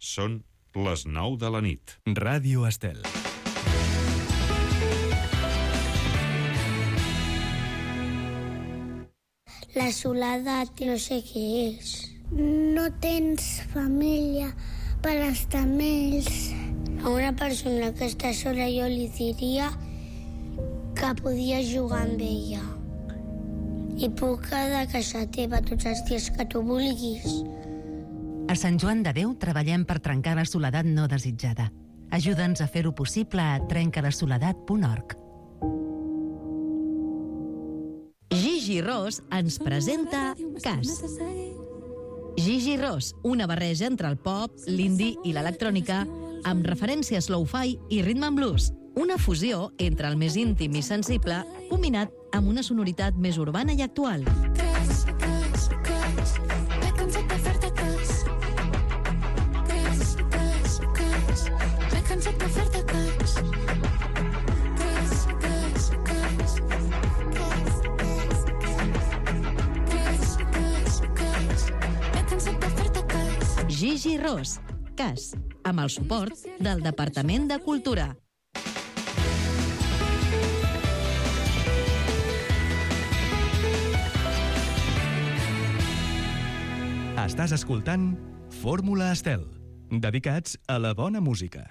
Són les 9 de la nit. Ràdio Estel. La soledat no sé què és. No tens família per estar amb ells. A una persona que està sola jo li diria que podia jugar amb ella. I puc quedar a casa teva tots els dies que tu vulguis. A Sant Joan de Déu treballem per trencar la soledat no desitjada. Ajuda'ns a fer-ho possible a trencalasoledat.org. Gigi Ros ens presenta Cas. Gigi Ros, una barreja entre el pop, l'indie i l'electrònica, amb referències lo-fi i rhythm and blues. Una fusió entre el més íntim i sensible, combinat amb una sonoritat més urbana i actual. Gigi Ros, Cas, amb el suport del Departament de Cultura. Estàs escoltant Fórmula Estel, dedicats a la bona música.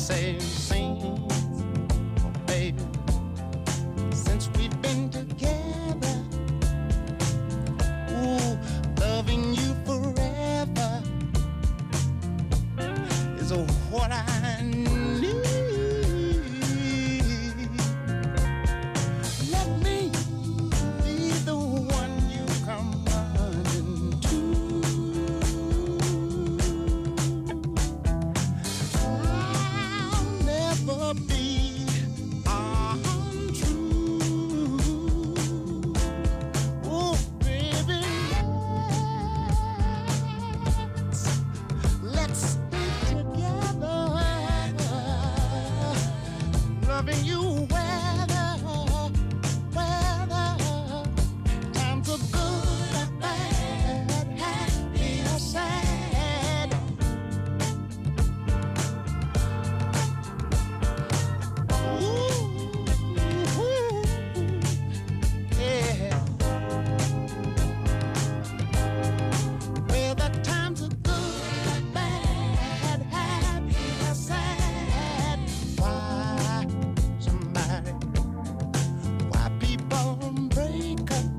same scene, baby. Since we've been together, ooh, loving you forever is what I need. Let me be the one you come running to. I'll never be untrue. Oh, baby, let's stay together, loving you weather, times are good or bad, happy or sad. Ooh, yeah. Whether times are good or bad, happy or sad. Why people break up?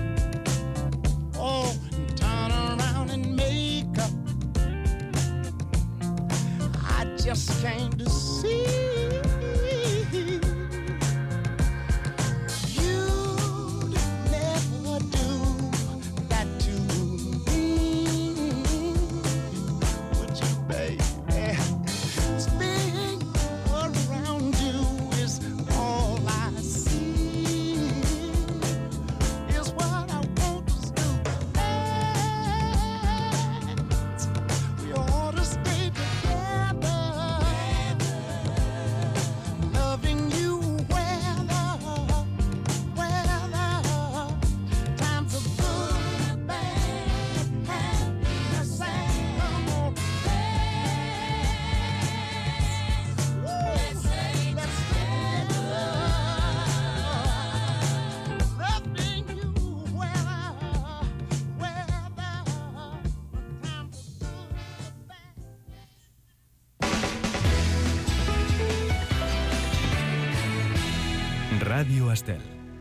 Oh, and turn around and make up. I just came to see you'd never do that to me, would you, baby? Spinning around you is all I see, is what I want us to dance. We ought to stay together, loving you weather, times are good, bad, happy or sad. Come on, let's stay together, loving you weather, times are good, bad. Ràdio Estel.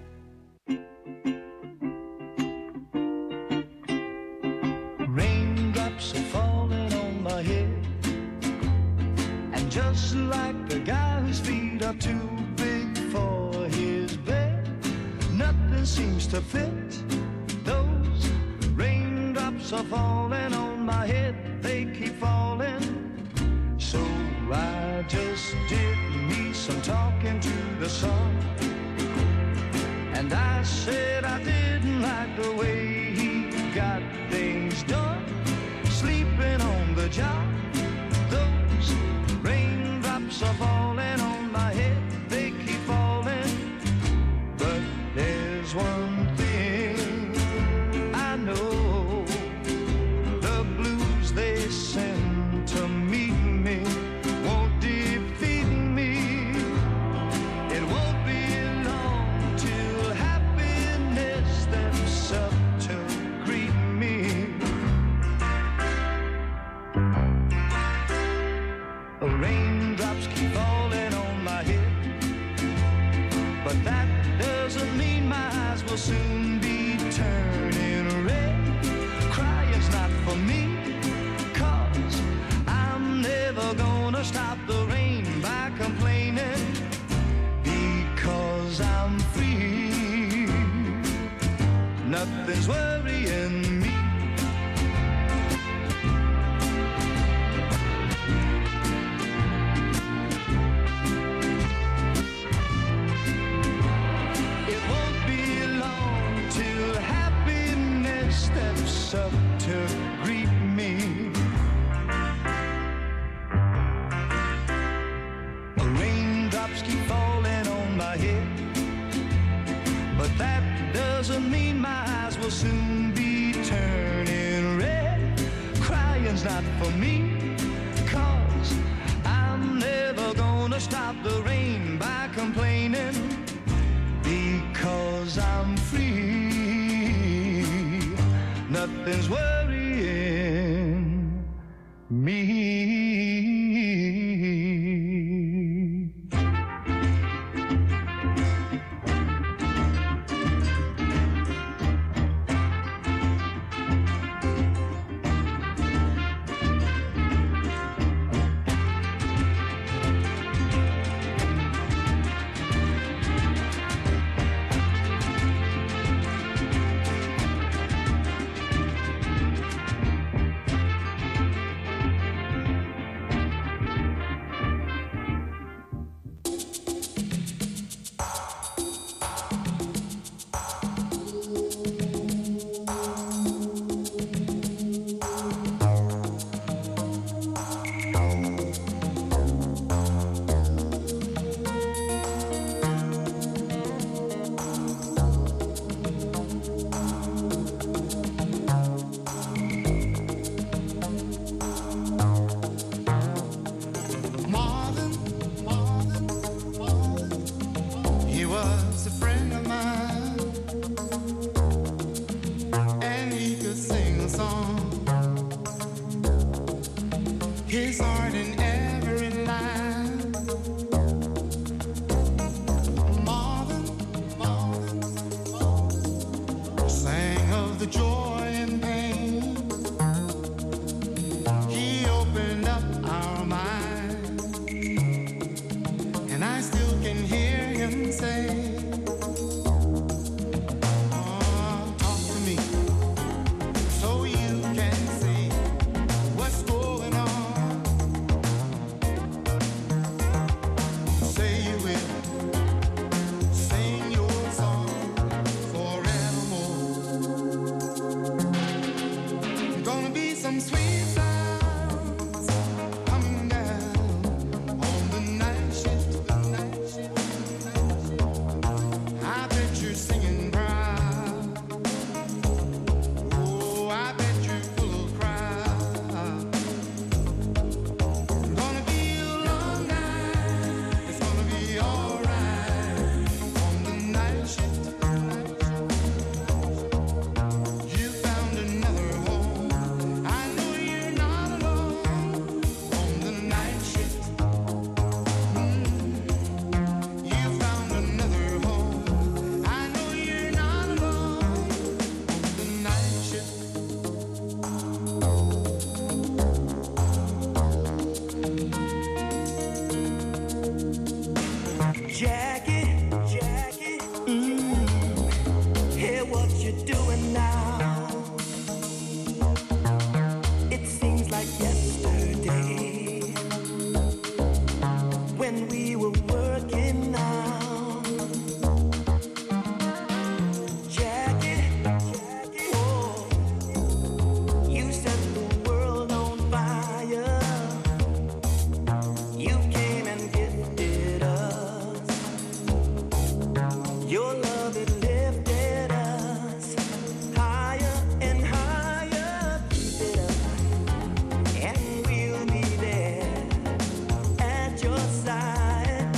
Raindrops are falling on my head, and just like the guy whose feet are too big for his bed, nothing seems to fit. Those raindrops are falling on my head, they keep falling. So I just did me some talking to the sun, and I said I didn't like the way he got things done, sleeping on the job. Those raindrops are falling on my head, they keep falling. But there's one thing I know, the blues they send to meet me won't defeat me. It won't be long till happiness steps up to greet me. Raindrops keep falling on my head, but that doesn't mean my eyes will soon be turning red. Crying's not for me, 'cause I'm never gonna stop the rain by complaining, because I'm free. Nothing's worrying me. It won't be long till happiness steps up to greet me. Raindrops keep falling on my head, but that doesn't mean my eyes will soon be turning red. Crying's not for me, 'cause I'm never gonna stop the rain by complaining, because I'm free. Nothing's worrying me. his heart in every line. Marvin sang of the joy and pain. He opened up our minds, and I still can hear him say, talk to me so you can see what's going on. Say you will sing your song forevermore. Gonna be some sweet sounds coming down on the night shift. I bet you're singing proud. Oh, I bet you're full of crowd. Gonna be a long night. It's gonna be alright on the night shift. You found another home. I know you're not alone on the night shift. You found another home. I know you're not alone on the night shift. Jackie, hear what you're doing now. It seems like yesterday when we were working now. Jackie, oh, you set the world on fire. You came and gifted us. Your love, it lifted us higher and higher. Keep it up, and we'll be there at your side.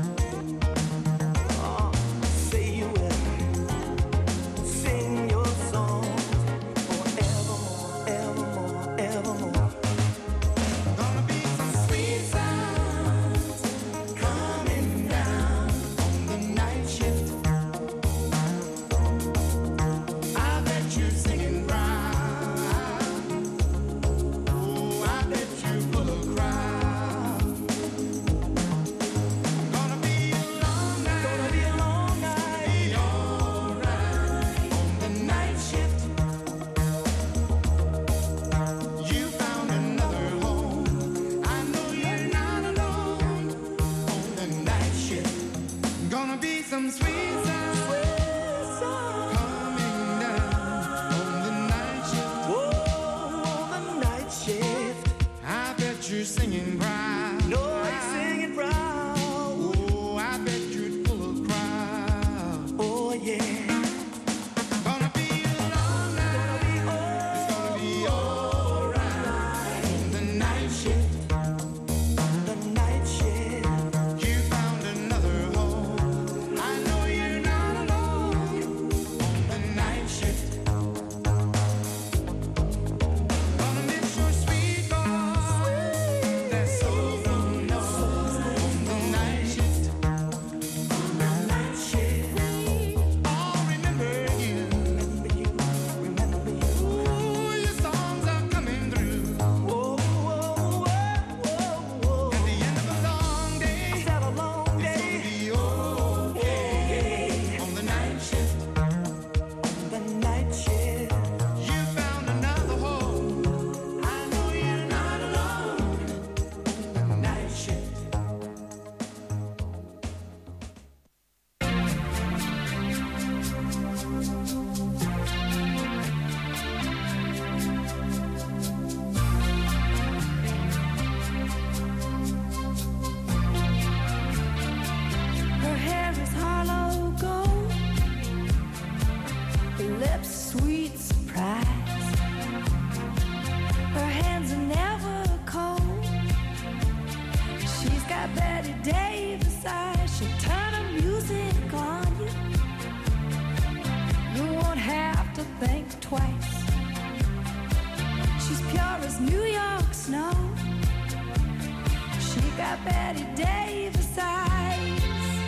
Oh, say you will sing your songs forevermore, evermore, evermore. Gonna be some sweet sounds coming down on the night shift. I bet you're singing proud. Oh, I bet you're full of crowd. Gonna be a long night. Be alright on the night shift. You found another home. I know you're not alone on the night shift. Gonna be some sweet sounds coming down on the night shift. Whoa, on the night shift. I bet you're singing proud. No, you're singing proud. Oh, I bet you're full of crowd. Oh, yeah. Gonna be a long night. It's gonna be alright on the night shift. The night shift. You found another home. I know you're not alone on the night shift. Gonna miss your sweet voice. That's so New York snow. got Betty Davis eyes,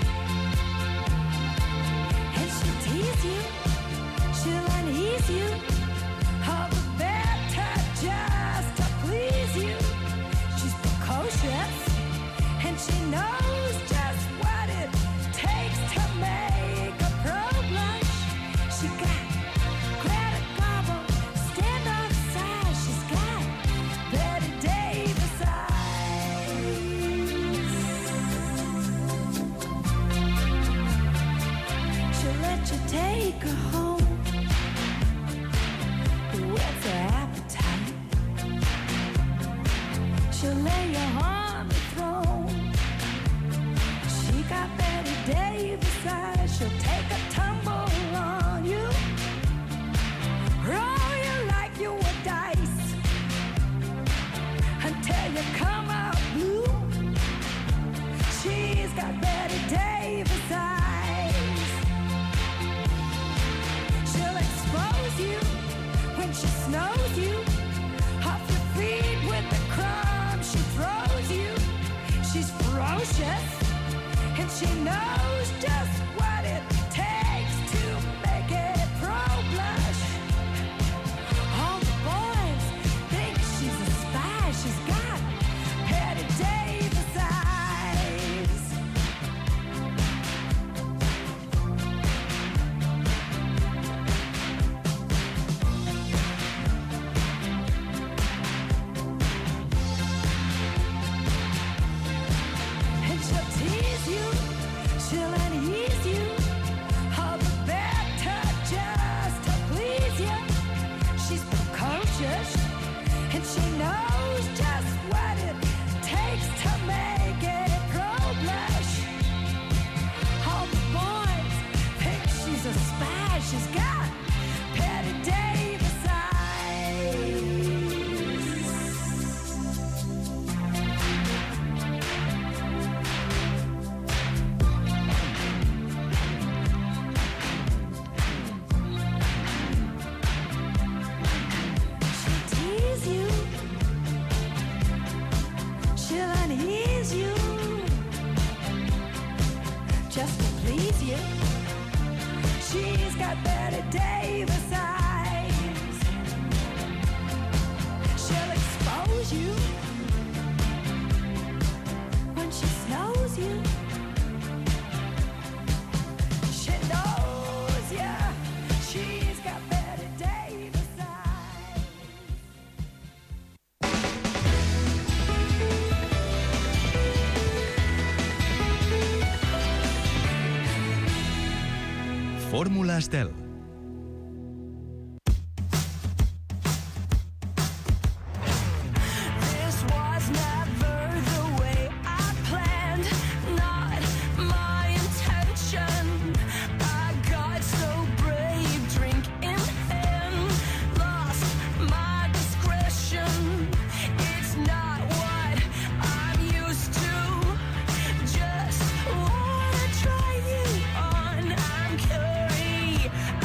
and she'll tease you, she'll unease you, all the better just to please you. She's precocious, and she knows just what it takes to make a pro blush. She got Greta Garbo, stand off side. She's got Betty Davis eyes. She'll let you take her home, whet's her appetite. She'll lay you on the throne. She got Betty Davis eyes. She'll take a tumble on you, roll you like you were dice, until you come out blue. She's got Betty Davis eyes. She'll expose you when she snows you, off your feet with the crumbs she throws you. She's ferocious, and she knows just what it takes to make it pro blush. All the boys think she's a spy. She's got Betty Davis eyes. And she'll tease you, she'll unease you, all the better just to please you. She's precocious, and she knows just what it takes to make it pro blush. All the boys think she's a spy. She's got Betty Davis eyes. She'll tease you, she'll unease you, just to please you. She's got Betty Davis eyes. She'll expose you when she snows you. She knows ya. She's got Betty Davis eyes. Fórmula Estel. This was never the way I planned, not my intention. I got so brave, drink in hand, lost my discretion. It's not what I'm used to, just wanna try you on. I'm curious.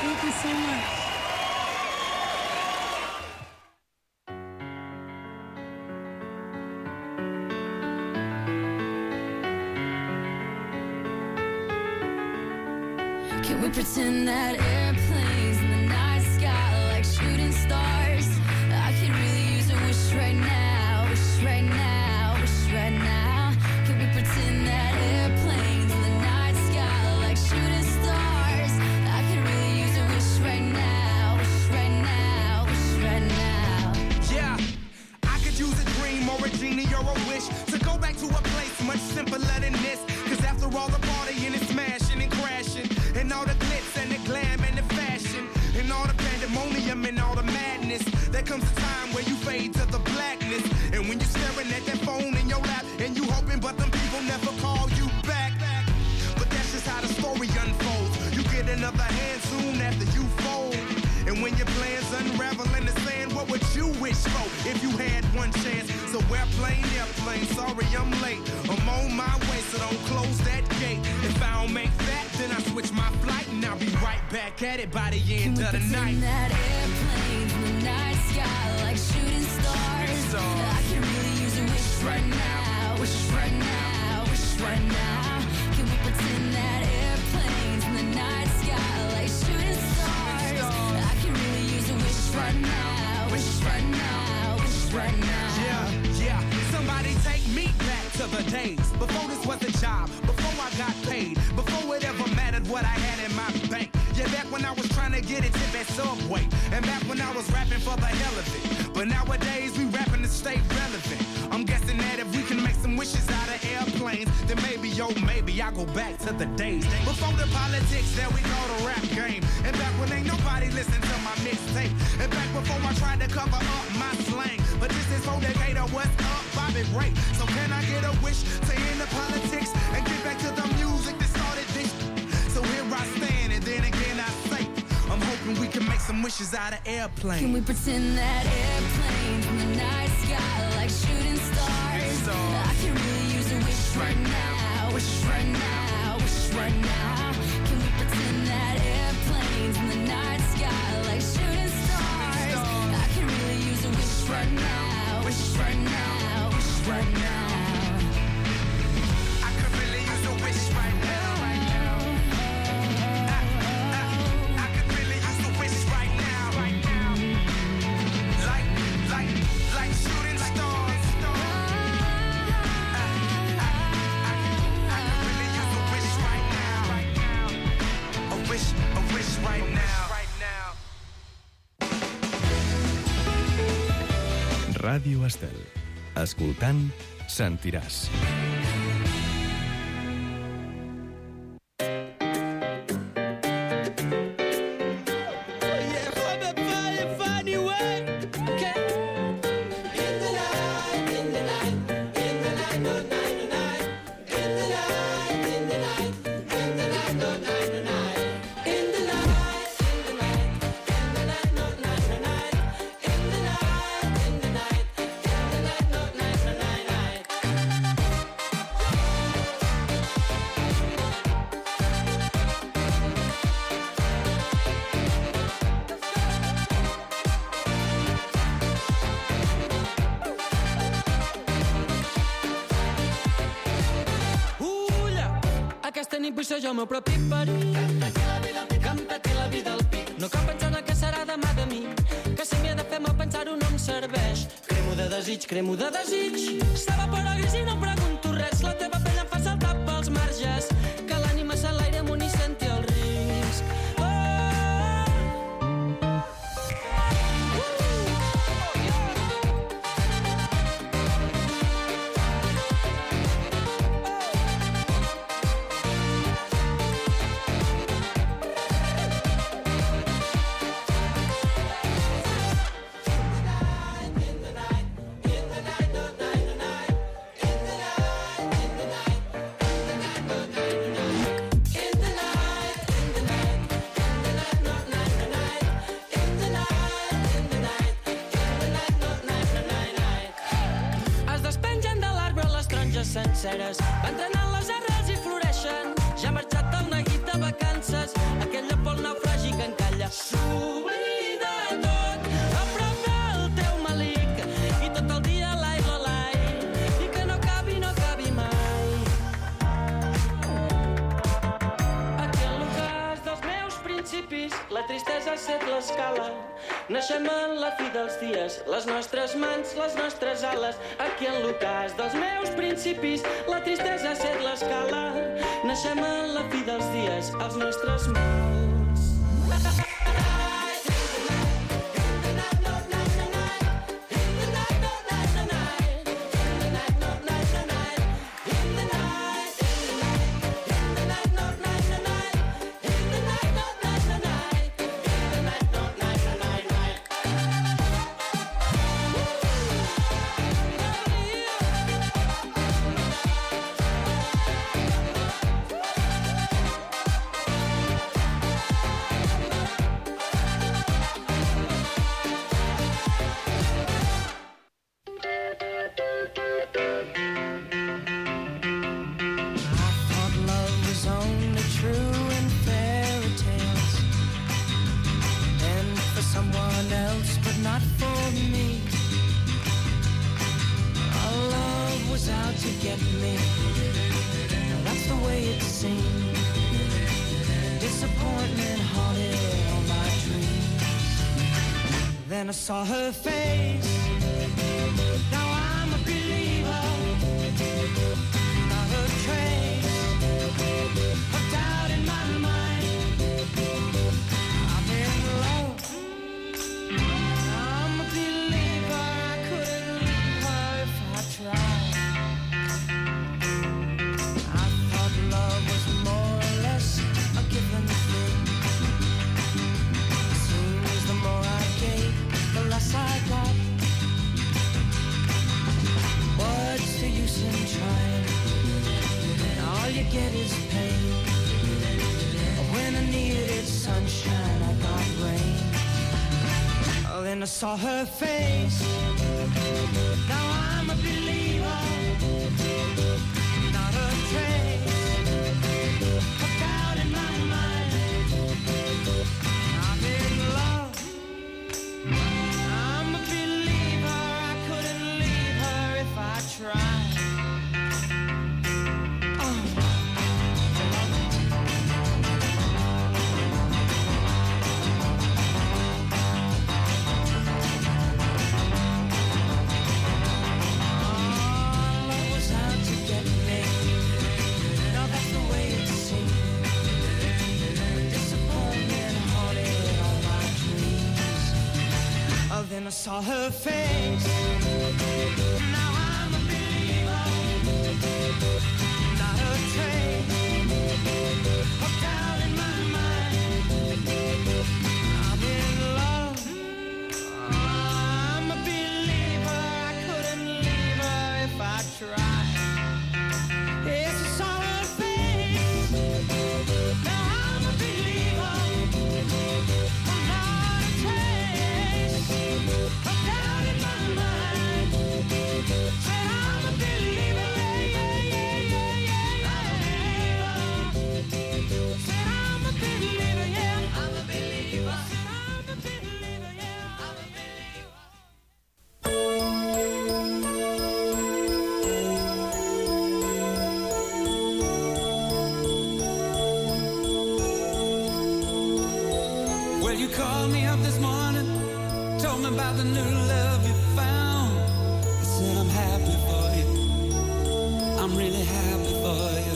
Thank you so much. Can we pretend that airplanes in the night sky like shooting stars? I could really use a wish right now, wish right now, wish right now. Can we pretend that airplanes in the night sky like shooting stars? I could really use a wish right now, wish right now, wish right now. Yeah, I could use a dream or a genie or a wish to go back to a place much simpler than this. Cause after all the partying and smashing and crashing, and all the glitz and the glam and the fashion, and all the pandemonium and all the madness, there comes a time where you fade to the blackness. And when you're staring at that phone in your lap, and you hoping but them people never call you back. But that's just how the story unfolds. You get another hand soon after you fold. And when your plans unravel in the sand, what would you wish for if you had one chance? So airplane, sorry I'm late. I'm on my way, so don't close that gate. If I don't make that, then I switch my flight, and I'll be right back at it by the end of the night. That airplanes in the night sky like shooting stars. I can really use a wish right now, wish right now, wish right now. Can we pretend that airplanes in the night sky like shooting stars? I can really use a wish right now, wish right now, wish right now. Yeah, somebody take me back to the days before this was a job, before I got paid, before it ever mattered what I had in my bank. Yeah, back when I was trying to get a tip at Subway, and back when I was rapping for the hell of it. But nowadays we rapping to stay relevant. I'm guessing that if we can make some wishes out of airplanes, then maybe, maybe I go back to the days before the politics that we call the rap game. And back when ain't nobody listened to my mixtape. And back before I tried to cover up my slang. But this is for Decatur, what's up, Bobby Ray. So can I get a wish to end the politics and get back to the music that started this? So here I stand, and then again I say, I'm hoping we can make some wishes out of airplanes. Can we pretend that airplanes in the night sky like shooting stars? I can really use a wish right now, wish right now, wish right now. Can we pretend that airplanes in the night sky like shooting stars? I can really use a wish right now, wish right now, wish right now. I could really use a wish right now. Ràdio Estel. Escoltant, sentiràs. Jo el meu propi perill. Que em peti la vida al pit. No cal pensar en el que serà demà de mi, que si m'hi he de fer mal pensar-ho no em serveix. Cremo de desig, cremo de desig. S'evapora gris i no em pregunto res. La teva pell em fa saltar pels marges, que l'ànima s'enlaire amunt i senti el risc. Senceres. Van trenant les arrels i floreixen. Ja ha marxat el neguit de vacances. Aquell lloc pel naufragi que encalla. tristesa ha set l'escala. Naixem en la fi dels dies, les nostres mans, les nostres ales. Aquí en l'ocàs dels meus principis, la tristesa ha set l'escala. Naixem en la fi dels dies, els nostres mals. Then I saw her face. Now I'm a believer. Not a trace of doubt in my mind. I'm in love. I'm a believer. I couldn't leave her if I tried. I thought love was more or less a given thing. Seems the more I gave, the less I got. What's the use in trying? All you get is pain. When I needed sunshine, I got rain. Oh, then I saw her face. Now I'm a believer. Not a trace of doubt in my mind. I'm in love. I'm a believer. I couldn't leave her if I tried. Love was out to get me. Now that's the way it seemed. Disappointment haunted all my dreams. Oh, then I saw her face. Now I'm a believer. Not a trace of doubt in my mind. I'm in love. I'm a believer. I couldn't leave her if I tried. Yes, I saw her face. Now I'm a believer. Not a trace of doubt in my mind. Said I'm a believer. Said I'm a believer. Yeah, I'm a believer. Said I'm a believer. Yeah, I'm a believer. Well, you called me up this morning, told me about the new love you found. I said I'm happy for you. I'm really happy for you.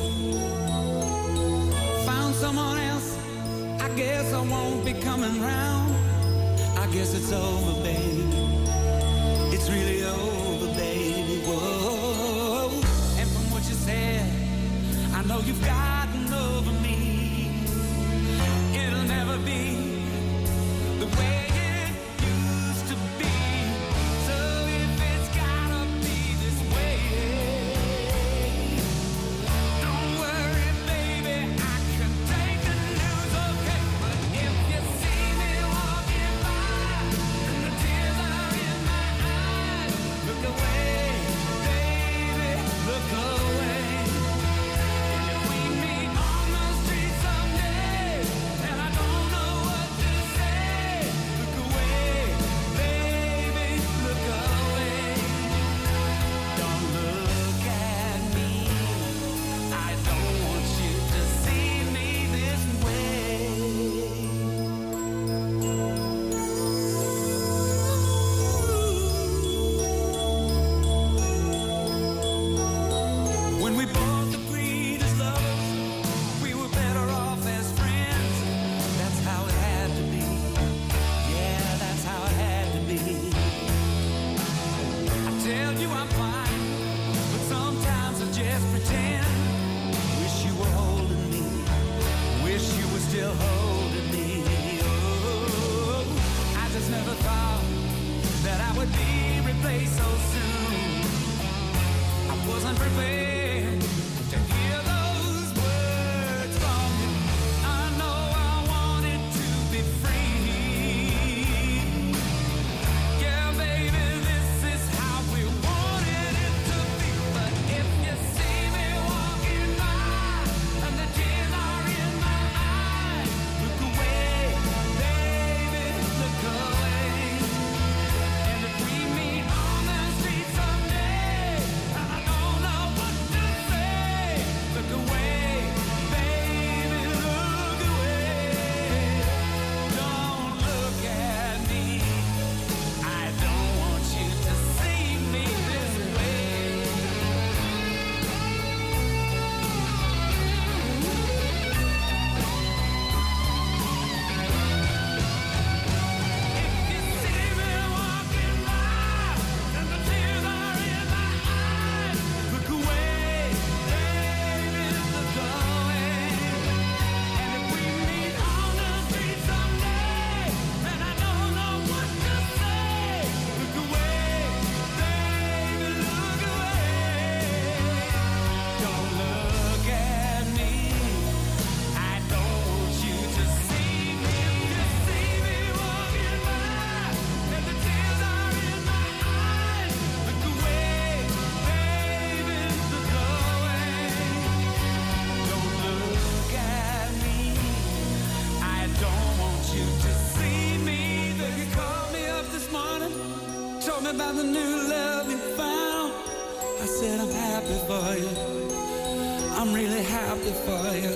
Found someone else. I guess I won't be coming round. I guess it's over, baby. It's really over, baby. Whoa. And from what you said, I know you've gotten over me. It'll never be the way it used to be. So if it's gotta be this way, don't worry, baby, I can take the news, okay? But if you see me walking by and the tears are in my eyes, look away, baby, look away. If we meet on the street someday and I don't know what everything to hear those words from you. I know I wanted to be free. Yeah, baby, this is how we wanted it to be. But if you see me walking by and the tears are in my eyes, look away, baby, look away. And if we meet on the street someday and I don't know what to say, look away, baby, look away. Don't look at me. I don't want you to see me this way. If you see me walking by and the tears are in my eyes, look away, baby, look away. And if we meet on the street someday and I don't know what to say, look away, baby, look away. Don't look at me. I don't want you to see me. If you see me walking by and the tears are in my eyes, look away, baby, look away. Don't look at me. I don't want you to see me. You called me up this morning, told me about the new love you found. I said I'm happy for you. I'm really happy for you.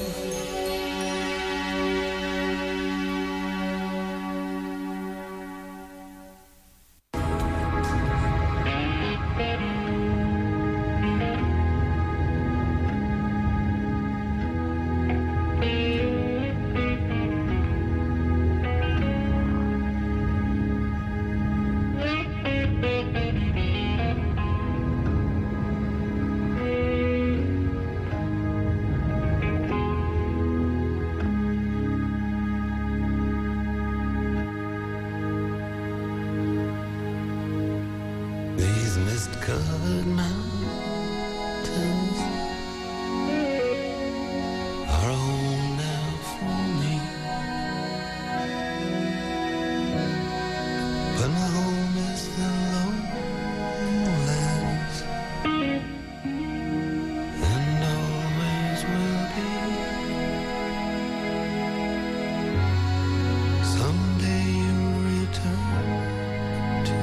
These mist-covered mountains are home now for me. But my home is the lowlands, and always will be. Someday you'll return to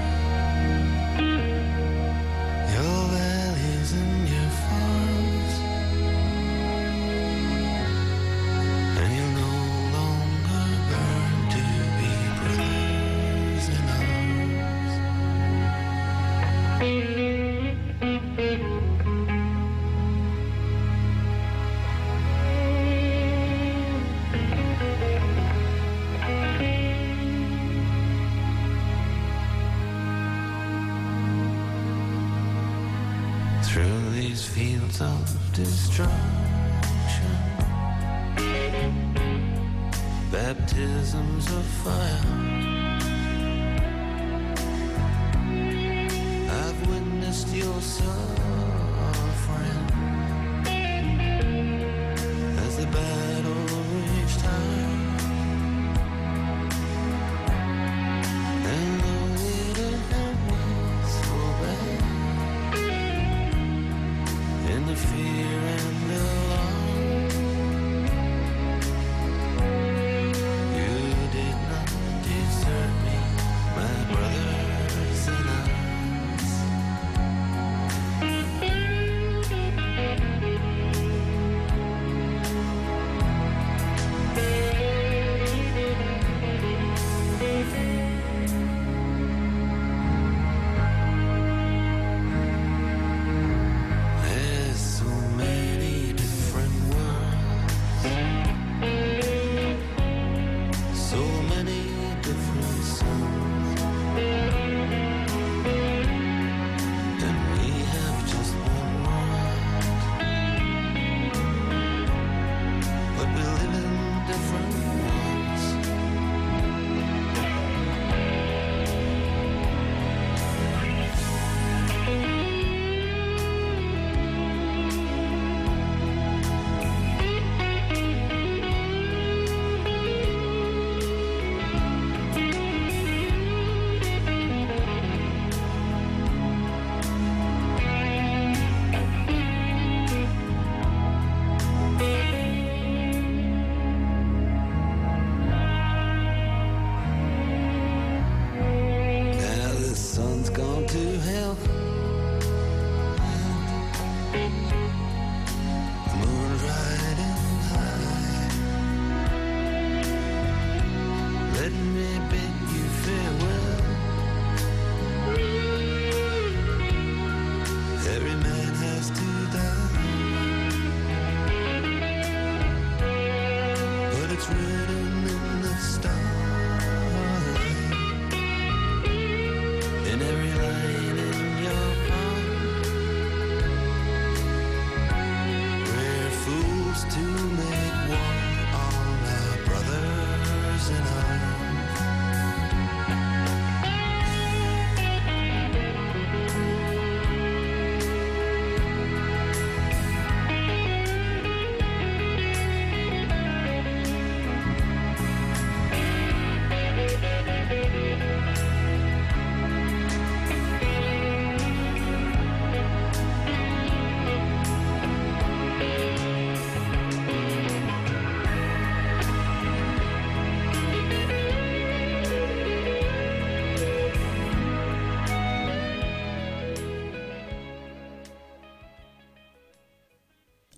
your valleys and your farms, and you'll no longer burn to be brothers in arms. Through these fields of destruction, baptisms of fire, I've witnessed your suffering as the battle reached high. And though it had been so bad, in the fear and alarm, you did not desert me, my brothers in arms.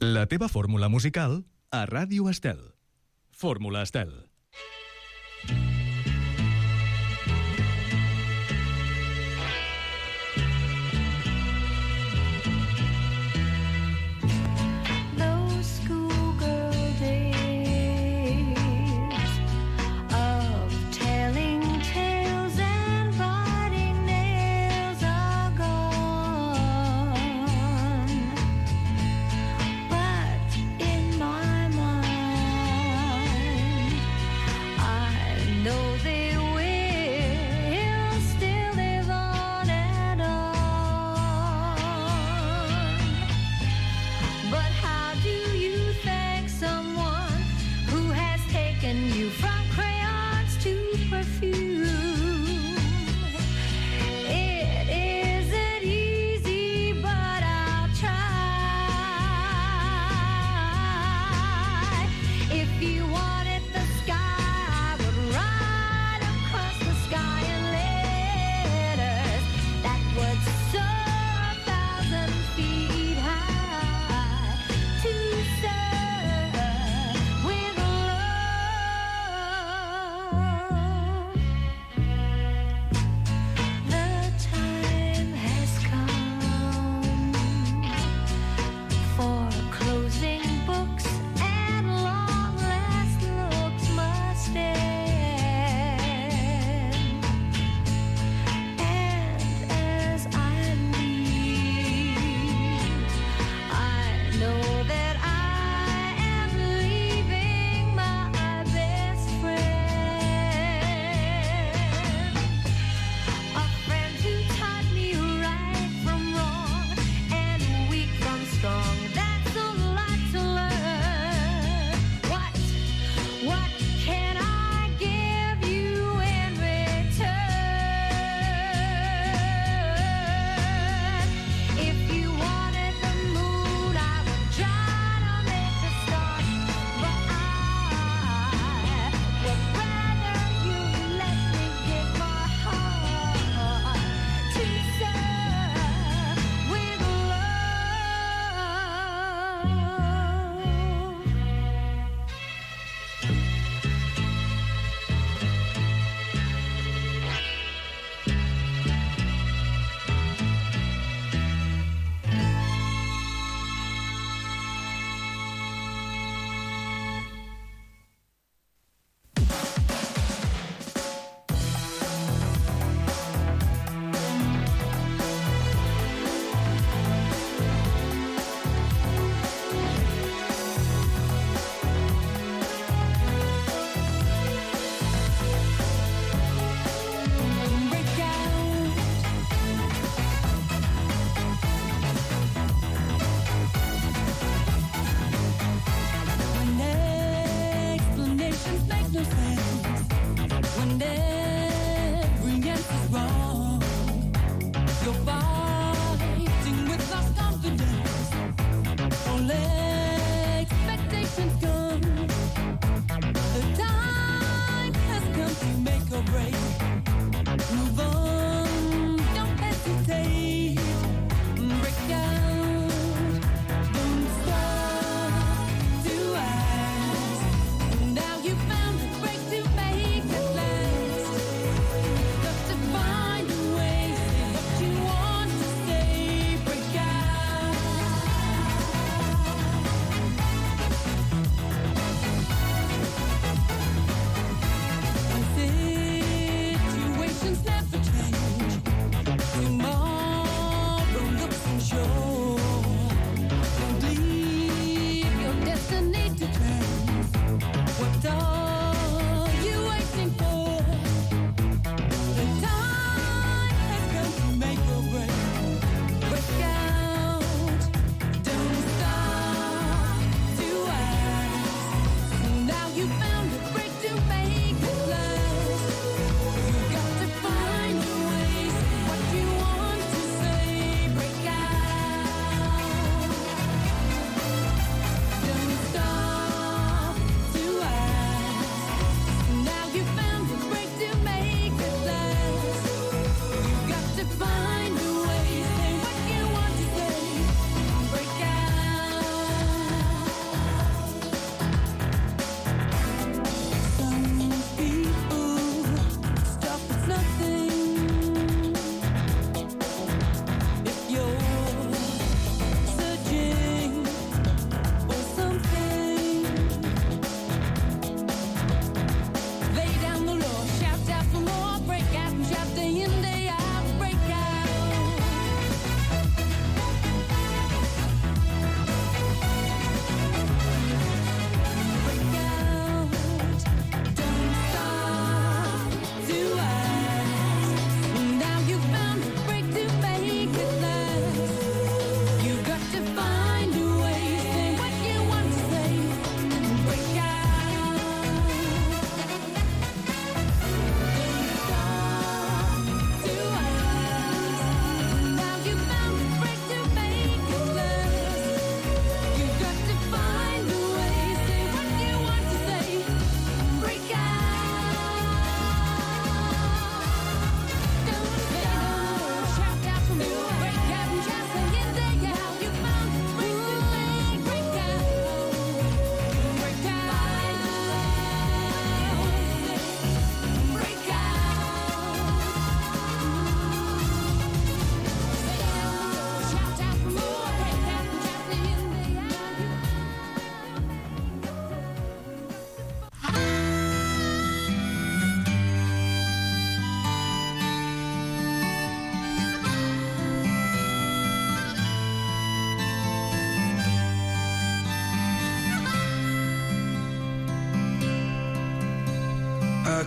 La teva fórmula musical a Ràdio Estel. Fórmula Estel. Those schoolgirl days of telling tales and biting nails are gone. But in my mind,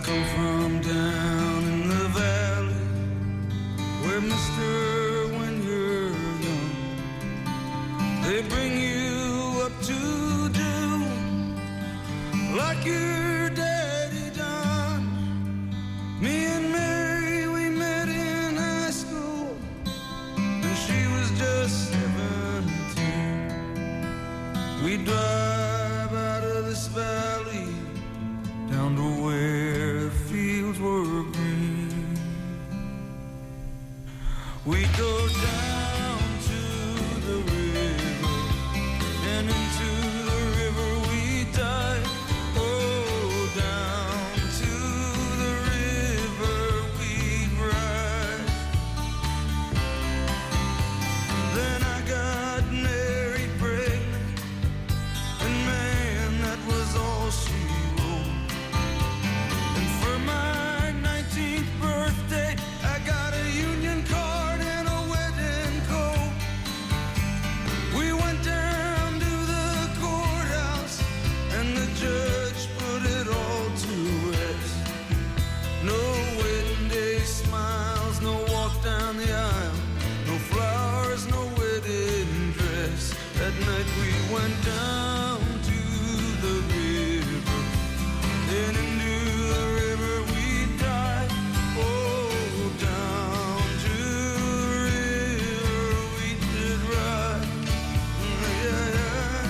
come from down in the valley, where mister, when you're young, they bring you up to do like your daddy done. Me and Mary, we met in high school, and she was just 17. We drive out of this valley down to where the fields were green. We go down to the river, and into the river we dive. Oh, down to the river we ride. Then I got married pregnant, and man, that was all she wrote. And for my 19th birthday, I got a union card and a wedding coat. We went down to the courthouse, and the judge put it all to rest. No wedding day smiles, no walk down the aisle, no flowers, no wedding dress. That night we went down to the river, and into the river we dive. Oh, down to the river we did ride. Yeah, yeah.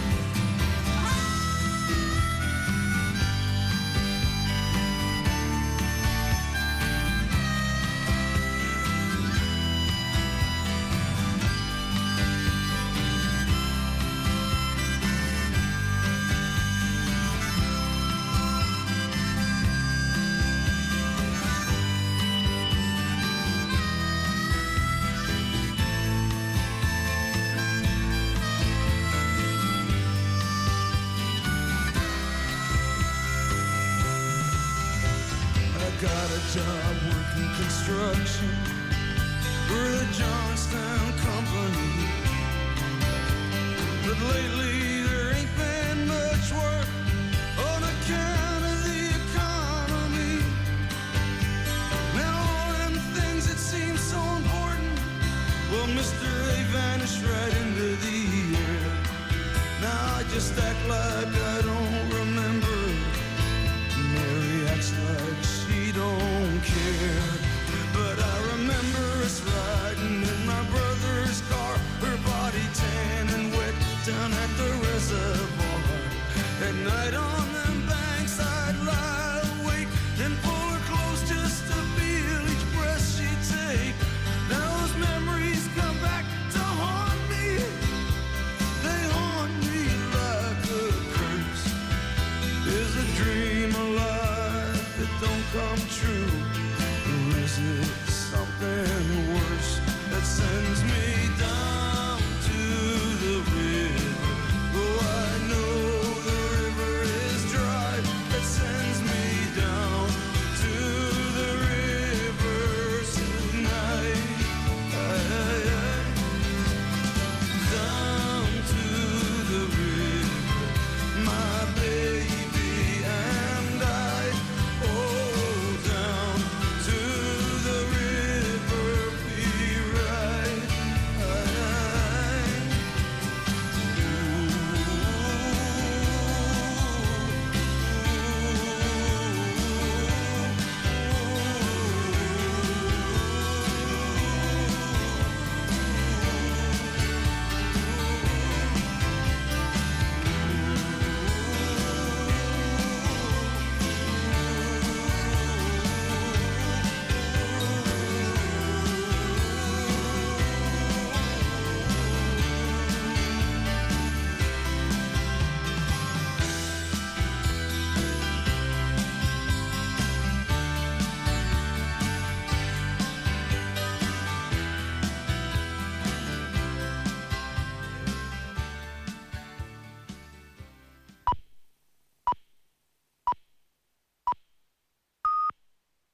I got a job working construction for the Johnstown Company, but lately there ain't been much work on account of the economy. Now all them things that seem so important, well, mister, they vanished right into the air. Now I just act like I don't remember. Mary acts like she don't care, but I remember us riding in my brother's car, her body tan and wet down at the reservoir. At night on them banks I'd lie awake and pull her close just to feel each breath she'd take. Now those memories come back to haunt me. They haunt me like a curse. Is a dream alive that don't come true? Or is it something worse that sends me down?